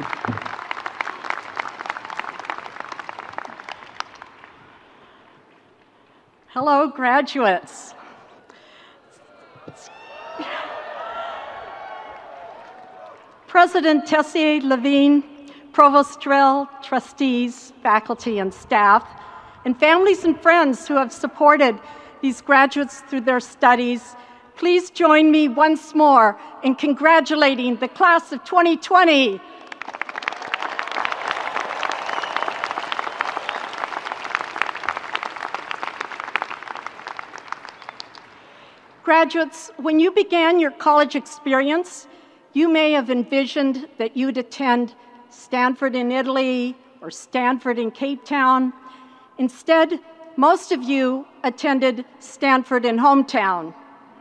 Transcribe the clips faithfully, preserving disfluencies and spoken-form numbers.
Hello, graduates. President Tessier Levine, Provost Drell, trustees, faculty, and staff, and families and friends who have supported these graduates through their studies, please join me once more in congratulating the class of twenty twenty. Graduates, when you began your college experience, you may have envisioned that you'd attend Stanford in Italy or Stanford in Cape Town. Instead, most of you attended Stanford in hometown.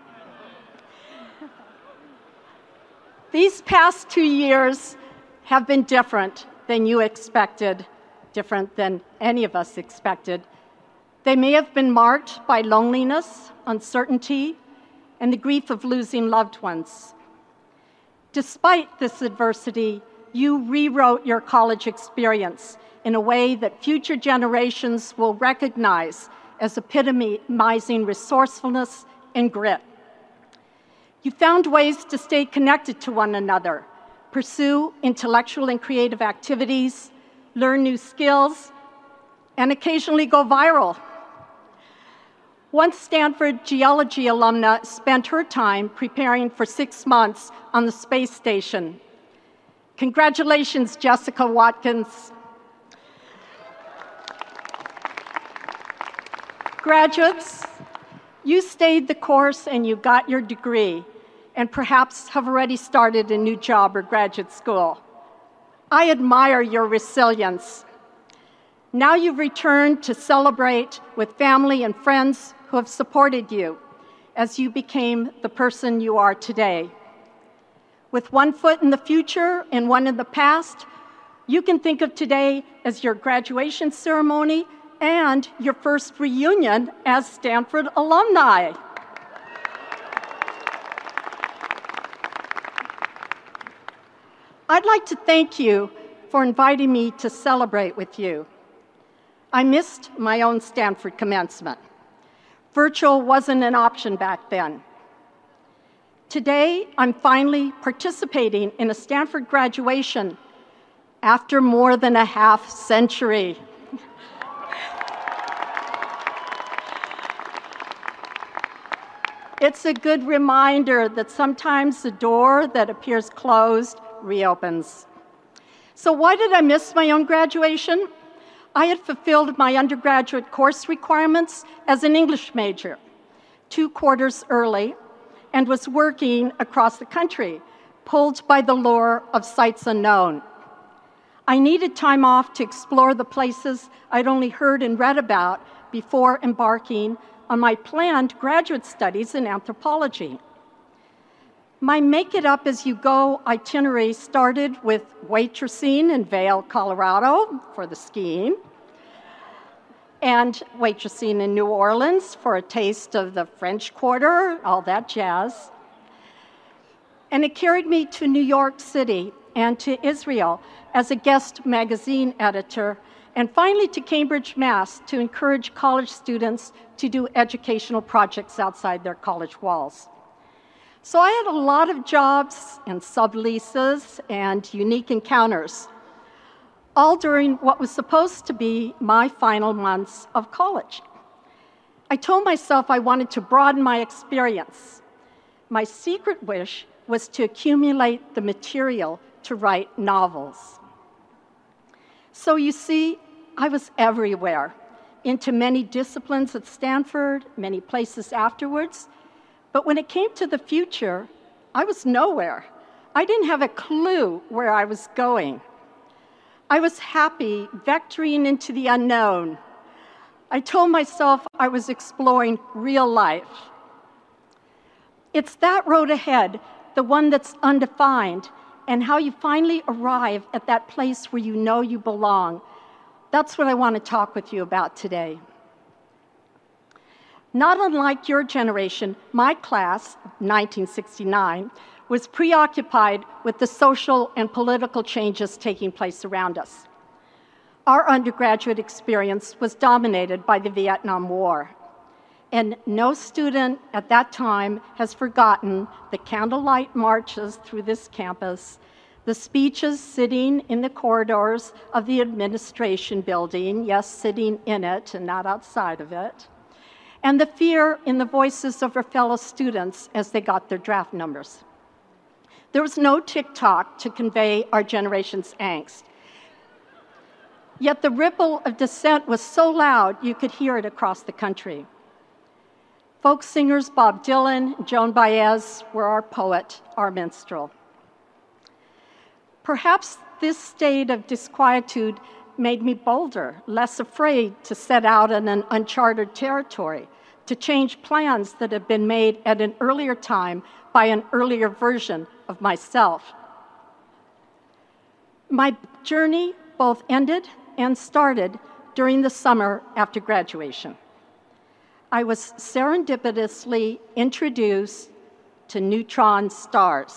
These past two years have been different than you expected, different than any of us expected. They may have been marked by loneliness, uncertainty, and the grief of losing loved ones. Despite this adversity, you rewrote your college experience in a way that future generations will recognize as epitomizing resourcefulness and grit. You found ways to stay connected to one another, pursue intellectual and creative activities, learn new skills, and occasionally go viral. One Stanford geology alumna spent her time preparing for six months on the space station. Congratulations, Jessica Watkins. Graduates, you stayed the course and you got your degree, and perhaps have already started a new job or graduate school. I admire your resilience. Now you've returned to celebrate with family and friends who have supported you as you became the person you are today. With one foot in the future and one in the past, you can think of today as your graduation ceremony and your first reunion as Stanford alumni. I'd like to thank you for inviting me to celebrate with you. I missed my own Stanford commencement. Virtual wasn't an option back then. Today, I'm finally participating in a Stanford graduation after more than a half century. It's a good reminder that sometimes the door that appears closed reopens. So why did I miss my own graduation? I had fulfilled my undergraduate course requirements as an English major two quarters early and was working across the country, pulled by the lure of sights unknown. I needed time off to explore the places I'd only heard and read about before embarking on my planned graduate studies in anthropology. My make-it-up-as-you-go itinerary started with waitressing in Vail, Colorado for the skiing, and waitressing in New Orleans for a taste of the French Quarter, all that jazz. And it carried me to New York City and to Israel as a guest magazine editor, and finally to Cambridge, Mass, to encourage college students to do educational projects outside their college walls. So I had a lot of jobs and subleases and unique encounters, all during what was supposed to be my final months of college. I told myself I wanted to broaden my experience. My secret wish was to accumulate the material to write novels. So you see, I was everywhere, into many disciplines at Stanford, many places afterwards. But when it came to the future, I was nowhere. I didn't have a clue where I was going. I was happy vectoring into the unknown. I told myself I was exploring real life. It's that road ahead, the one that's undefined, and how you finally arrive at that place where you know you belong. That's what I want to talk with you about today. Not unlike your generation, my class, nineteen sixty-nine, was preoccupied with the social and political changes taking place around us. Our undergraduate experience was dominated by the Vietnam War, and no student at that time has forgotten the candlelight marches through this campus, the speeches sitting in the corridors of the administration building, yes, sitting in it and not outside of it, and the fear in the voices of our fellow students as they got their draft numbers. There was no TikTok to convey our generation's angst. Yet the ripple of dissent was so loud you could hear it across the country. Folk singers Bob Dylan, Joan Baez were our poet, our minstrel. Perhaps this state of disquietude made me bolder, less afraid to set out in an uncharted territory, to change plans that had been made at an earlier time by an earlier version of myself. My journey both ended and started during the summer after graduation. I was serendipitously introduced to neutron stars.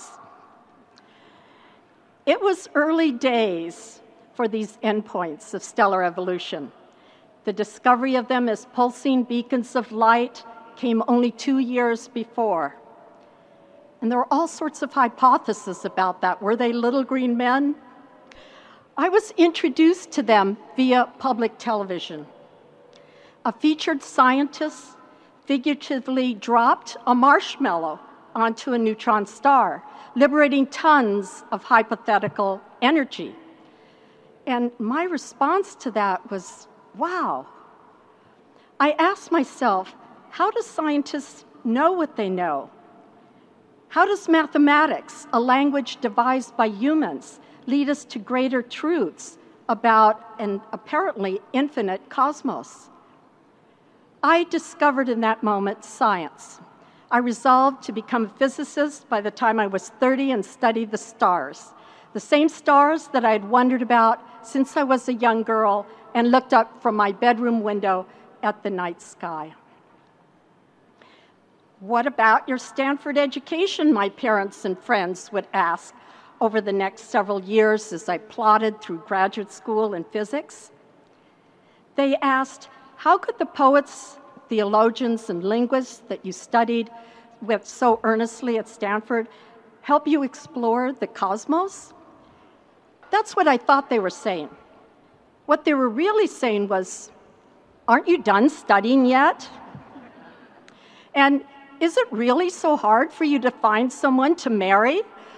It was early days for these endpoints of stellar evolution. The discovery of them as pulsing beacons of light came only two years before. And there were all sorts of hypotheses about that. Were they little green men? I was introduced to them via public television. A featured scientist figuratively dropped a marshmallow onto a neutron star, liberating tons of hypothetical energy. And my response to that was, wow. I asked myself, how do scientists know what they know? How does mathematics, a language devised by humans, lead us to greater truths about an apparently infinite cosmos? I discovered in that moment science. I resolved to become a physicist by the time I was thirty and studied the stars, the same stars that I had wondered about since I was a young girl and looked up from my bedroom window at the night sky. What about your Stanford education, my parents and friends would ask over the next several years as I plodded through graduate school in physics? They asked, how could the poets, theologians, and linguists that you studied with so earnestly at Stanford help you explore the cosmos? That's what I thought they were saying. What they were really saying was, aren't you done studying yet? And is it really so hard for you to find someone to marry?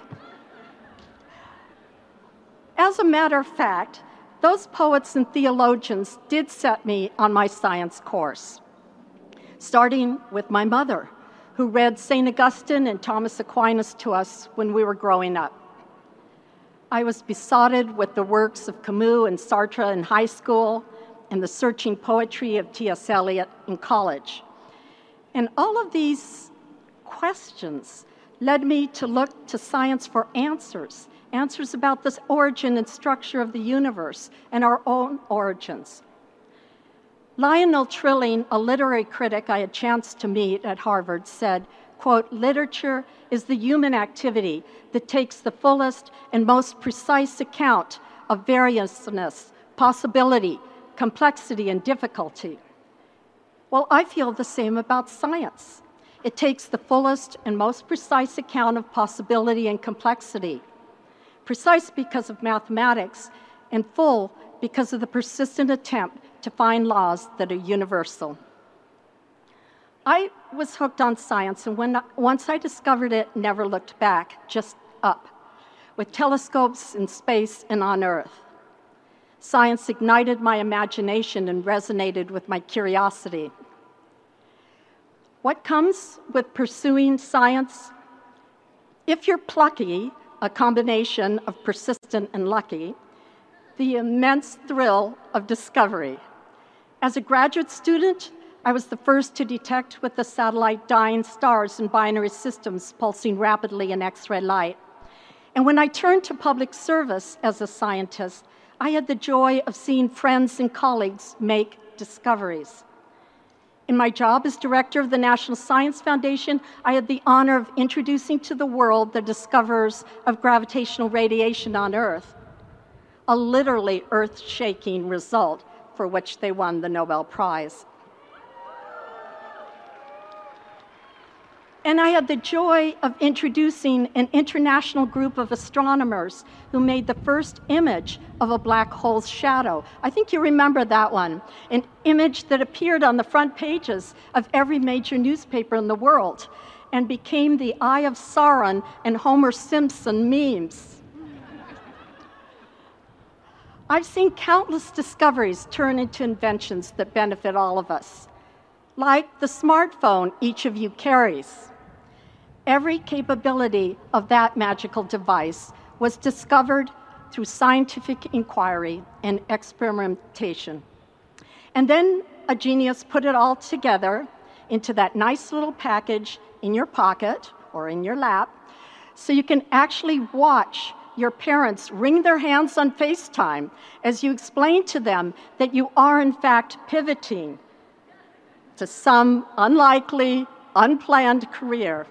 As a matter of fact, those poets and theologians did set me on my science course, starting with my mother, who read Saint Augustine and Thomas Aquinas to us when we were growing up. I was besotted with the works of Camus and Sartre in high school and the searching poetry of T S Eliot in college. And all of these questions led me to look to science for answers, answers about the origin and structure of the universe and our own origins. Lionel Trilling, a literary critic I had chanced to meet at Harvard, said, quote, literature is the human activity that takes the fullest and most precise account of variousness, possibility, complexity, and difficulty. Well, I feel the same about science. It takes the fullest and most precise account of possibility and complexity. Precise because of mathematics, and full because of the persistent attempt to find laws that are universal. I was hooked on science, and when, once I discovered it, never looked back, just up, with telescopes in space and on Earth. Science ignited my imagination and resonated with my curiosity. What comes with pursuing science? If you're plucky, a combination of persistent and lucky, the immense thrill of discovery. As a graduate student, I was the first to detect with the satellite dying stars and binary systems pulsing rapidly in X-ray light. And when I turned to public service as a scientist, I had the joy of seeing friends and colleagues make discoveries. In my job as director of the National Science Foundation, I had the honor of introducing to the world the discoverers of gravitational radiation on Earth, a literally earth-shaking result for which they won the Nobel Prize. And I had the joy of introducing an international group of astronomers who made the first image of a black hole's shadow. I think you remember that one, an image that appeared on the front pages of every major newspaper in the world and became the Eye of Sauron and Homer Simpson memes. I've seen countless discoveries turn into inventions that benefit all of us, like the smartphone each of you carries. Every capability of that magical device was discovered through scientific inquiry and experimentation. And then a genius put it all together into that nice little package in your pocket or in your lap, so you can actually watch your parents wring their hands on FaceTime as you explain to them that you are in fact pivoting to some unlikely, unplanned career.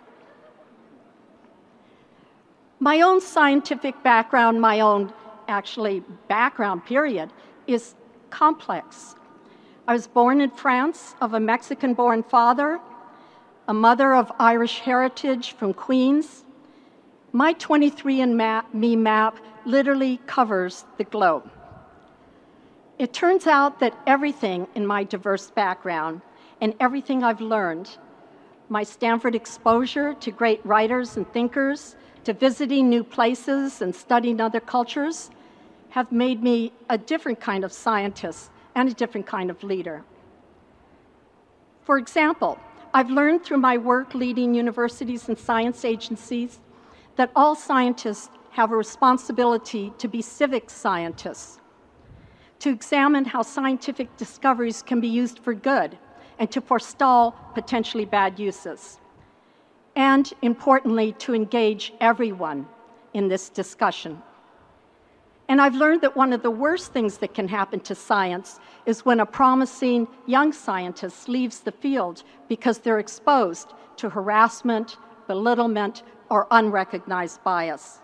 My own scientific background, my own actually background period, is complex. I was born in France of a Mexican-born father, a mother of Irish heritage from Queens. My twenty-three and me map literally covers the globe. It turns out that everything in my diverse background and everything I've learned, my Stanford exposure to great writers and thinkers, to visiting new places and studying other cultures, have made me a different kind of scientist and a different kind of leader. For example, I've learned through my work leading universities and science agencies that all scientists have a responsibility to be civic scientists, to examine how scientific discoveries can be used for good and to forestall potentially bad uses, and importantly, to engage everyone in this discussion. And I've learned that one of the worst things that can happen to science is when a promising young scientist leaves the field because they're exposed to harassment, belittlement, or unrecognized bias.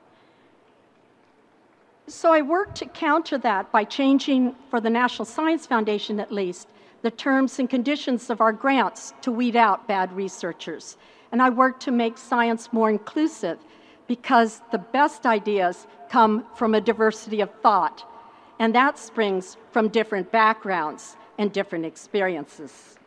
So I worked to counter that by changing, for the National Science Foundation at least, the terms and conditions of our grants to weed out bad researchers. And I worked to make science more inclusive because the best ideas come from a diversity of thought, and that springs from different backgrounds and different experiences.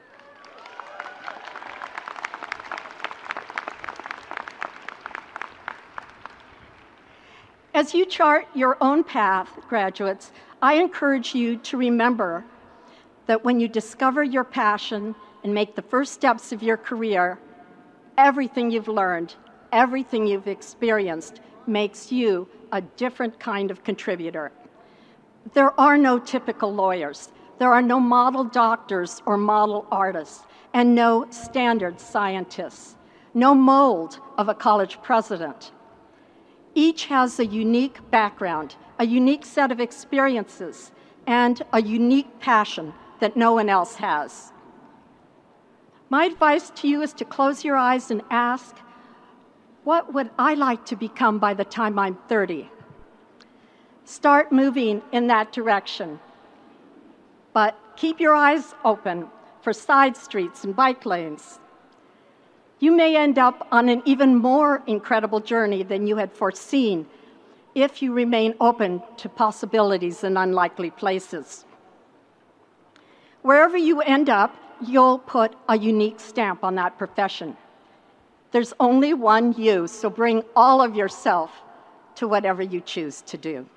As you chart your own path, graduates, I encourage you to remember that when you discover your passion and make the first steps of your career, everything you've learned, everything you've experienced makes you a different kind of contributor. There are no typical lawyers. There are no model doctors or model artists, and no standard scientists, no mold of a college president. Each has a unique background, a unique set of experiences, and a unique passion that no one else has. My advice to you is to close your eyes and ask, what would I like to become by the time I'm thirty? Start moving in that direction. But keep your eyes open for side streets and bike lanes. You may end up on an even more incredible journey than you had foreseen if you remain open to possibilities in unlikely places. Wherever you end up, you'll put a unique stamp on that profession. There's only one you, so bring all of yourself to whatever you choose to do.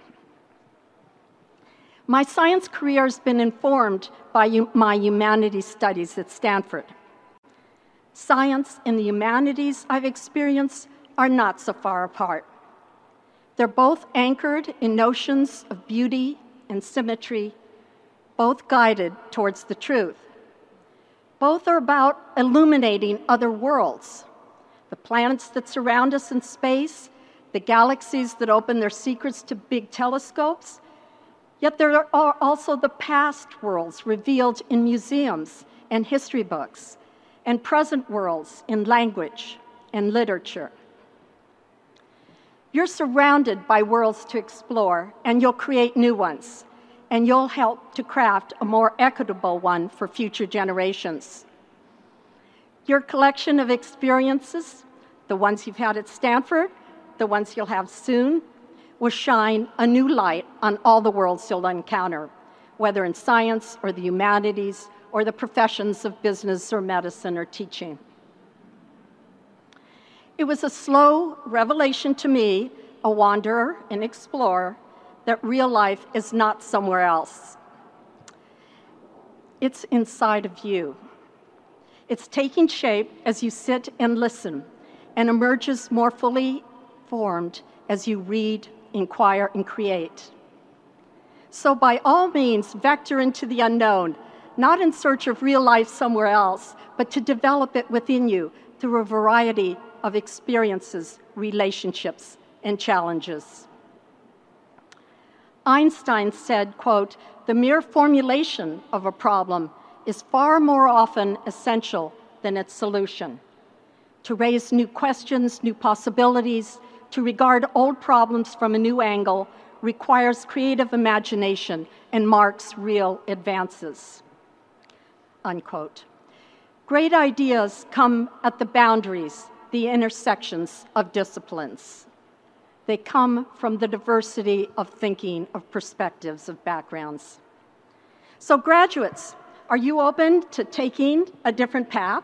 My science career has been informed by my humanities studies at Stanford. Science and the humanities I've experienced are not so far apart. They're both anchored in notions of beauty and symmetry, both guided towards the truth. Both are about illuminating other worlds, the planets that surround us in space, the galaxies that open their secrets to big telescopes. Yet there are also the past worlds revealed in museums and history books, and present worlds in language and literature. You're surrounded by worlds to explore, and you'll create new ones, and you'll help to craft a more equitable one for future generations. Your collection of experiences, the ones you've had at Stanford, the ones you'll have soon, will shine a new light on all the worlds you'll encounter, whether in science or the humanities or the professions of business or medicine or teaching. It was a slow revelation to me, a wanderer and explorer, that real life is not somewhere else. It's inside of you. It's taking shape as you sit and listen, and emerges more fully formed as you read, inquire, and create. So by all means, vector into the unknown, not in search of real life somewhere else, but to develop it within you through a variety of experiences, relationships, and challenges. Einstein said, quote, "The mere formulation of a problem is far more often essential than its solution. To raise new questions, new possibilities, to regard old problems from a new angle requires creative imagination and marks real advances." Unquote. Great ideas come at the boundaries, the intersections of disciplines. They come from the diversity of thinking, of perspectives, of backgrounds. So graduates, are you open to taking a different path?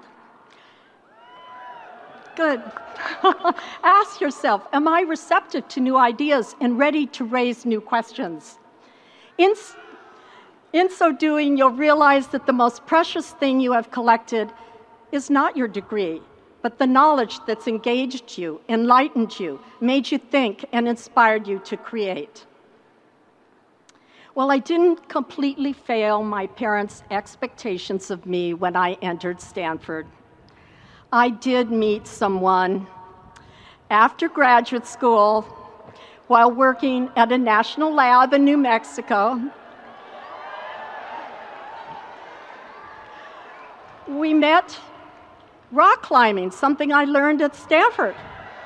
Good. Ask yourself, am I receptive to new ideas and ready to raise new questions? In, in so doing, you'll realize that the most precious thing you have collected is not your degree, but the knowledge that's engaged you, enlightened you, made you think, and inspired you to create. Well, I didn't completely fail my parents' expectations of me when I entered Stanford. I did meet someone after graduate school while working at a national lab in New Mexico. We met rock climbing, something I learned at Stanford.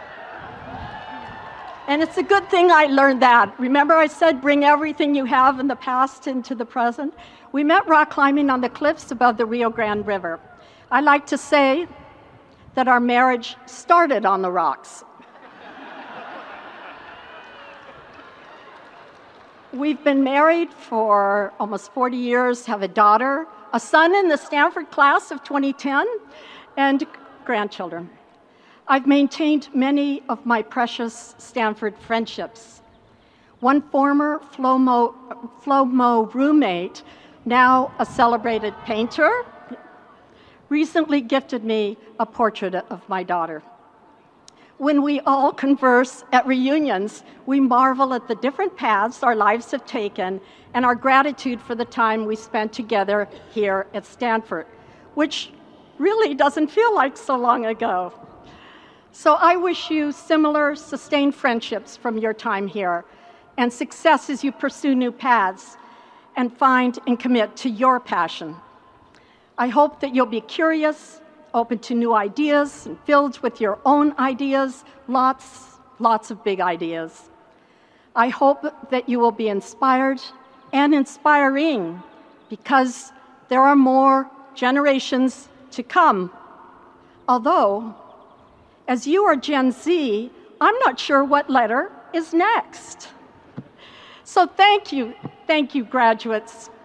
And it's a good thing I learned that. Remember I said bring everything you have in the past into the present? We met rock climbing on the cliffs above the Rio Grande River. I like to say that our marriage started on the rocks. We've been married for almost forty years, have a daughter, a son in the Stanford class of twenty ten, and grandchildren. I've maintained many of my precious Stanford friendships. One former Flomo, Flomo roommate, now a celebrated painter, recently gifted me a portrait of my daughter. When we all converse at reunions, we marvel at the different paths our lives have taken and our gratitude for the time we spent together here at Stanford, which really doesn't feel like so long ago. So I wish you similar sustained friendships from your time here and success as you pursue new paths and find and commit to your passion. I hope that you'll be curious, open to new ideas, and filled with your own ideas, lots, lots of big ideas. I hope that you will be inspired and inspiring because there are more generations to come. Although, as you are Gen Z, I'm not sure what letter is next. So thank you, thank you, graduates.